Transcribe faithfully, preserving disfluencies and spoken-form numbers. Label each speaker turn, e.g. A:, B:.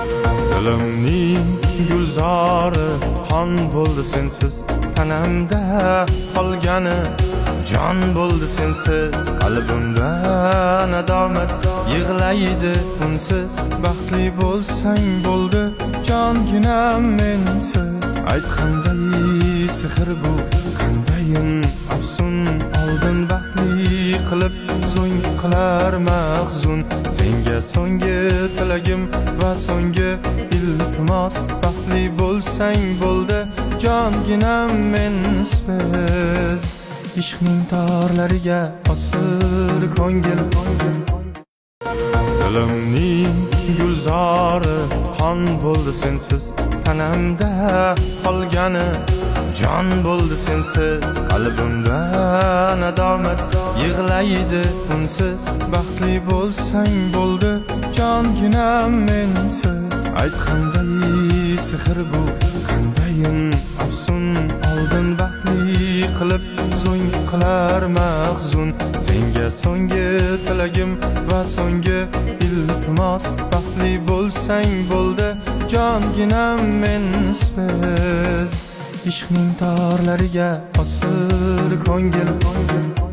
A: Dilimning gulzori qon bo'ldi sensiz, tanamda qolgani jon bo'ldi sensiz, qalbimda nadomat yig'laydi unsiz. Baxtli bo'lsang bo'ldi jonginam mensiz. Ayt qanday sehr bu, qandayin afsun, oldin baxtli qilib so'ng qilar mahzun. Senga so'nggi tilagim va so'nggi iltimos, baxtli bo'lsang bo'ldi jonginam mensiz. Ishqning torlariga osir ko'ngil, dilimning gulzori qon bo'ldi sensiz, tanamda qolgani jon bo'ldi sensiz, qalbimda nadomat yig'laydi unsiz. Baxtli bo'lsang bo'ldi jonginam mensiz. Ayt qanday sehr bu, qandayin afsun, oldin baxtli qilib so'ng qilar mahzun. Senga so'nggi tilagim va so'nggi iltimos, baxtli bo'lsang bo'ldi jonginam mensiz. Ishqning torlariga osir ko'ngil,